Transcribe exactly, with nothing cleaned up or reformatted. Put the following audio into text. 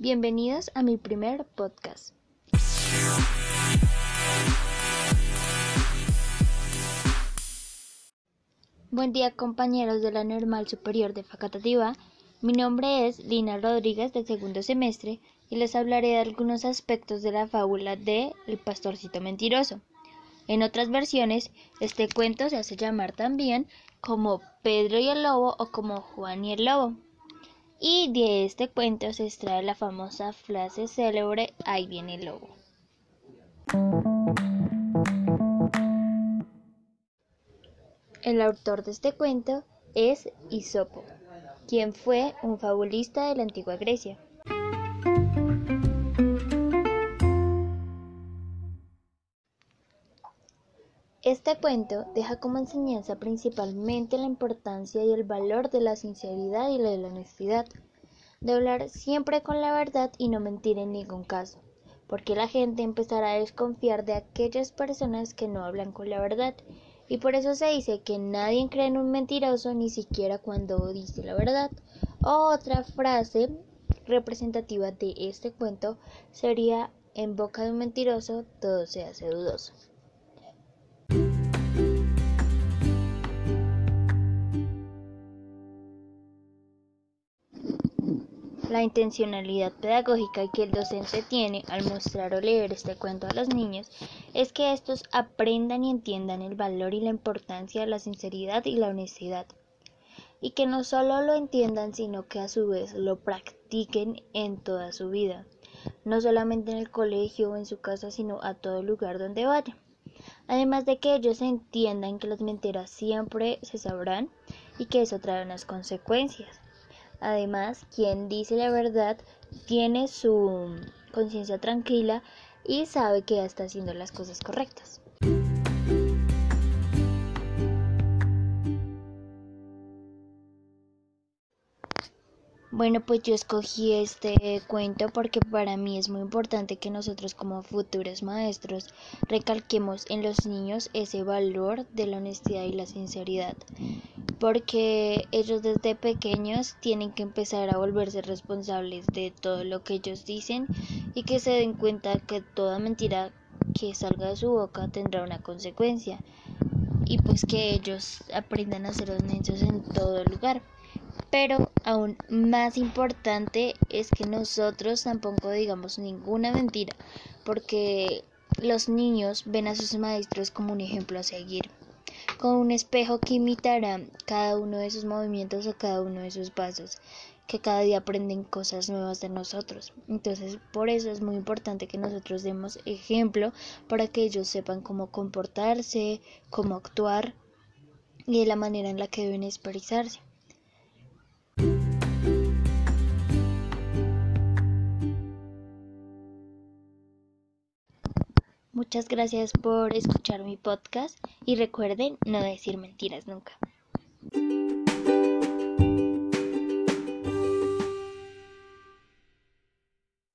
Bienvenidos a mi primer podcast. Buen día, compañeros de la Normal Superior de Facatativá. Mi nombre es Lina Rodríguez, del segundo semestre, y les hablaré de algunos aspectos de la fábula de El Pastorcito Mentiroso. En otras versiones, este cuento se hace llamar también como Pedro y el Lobo o como Juan y el Lobo. Y de este cuento se extrae la famosa frase célebre: "Ahí viene el lobo". El autor de este cuento es Isopo, quien fue un fabulista de la antigua Grecia. Este cuento deja como enseñanza principalmente la importancia y el valor de la sinceridad y de la honestidad, de hablar siempre con la verdad y no mentir en ningún caso, porque la gente empezará a desconfiar de aquellas personas que no hablan con la verdad, y por eso se dice que nadie cree en un mentiroso, ni siquiera cuando dice la verdad. Otra frase representativa de este cuento sería: en boca de un mentiroso todo se hace dudoso. La intencionalidad pedagógica que el docente tiene al mostrar o leer este cuento a los niños es que estos aprendan y entiendan el valor y la importancia de la sinceridad y la honestidad, y que no solo lo entiendan, sino que a su vez lo practiquen en toda su vida, no solamente en el colegio o en su casa, sino a todo lugar donde vayan. Además de que ellos entiendan que las mentiras siempre se sabrán y que eso trae unas consecuencias. Además, quien dice la verdad tiene su conciencia tranquila y sabe que ya está haciendo las cosas correctas. Bueno, pues yo escogí este cuento porque para mí es muy importante que nosotros como futuros maestros recalquemos en los niños ese valor de la honestidad y la sinceridad, porque ellos desde pequeños tienen que empezar a volverse responsables de todo lo que ellos dicen y que se den cuenta que toda mentira que salga de su boca tendrá una consecuencia, y pues que ellos aprendan a ser honestos en todo lugar. Pero aún más importante es que nosotros tampoco digamos ninguna mentira, porque los niños ven a sus maestros como un ejemplo a seguir, con un espejo que imitará cada uno de sus movimientos o cada uno de sus pasos, que cada día aprenden cosas nuevas de nosotros. Entonces, por eso es muy importante que nosotros demos ejemplo para que ellos sepan cómo comportarse, cómo actuar y de la manera en la que deben expresarse. Muchas gracias por escuchar mi podcast y recuerden no decir mentiras nunca.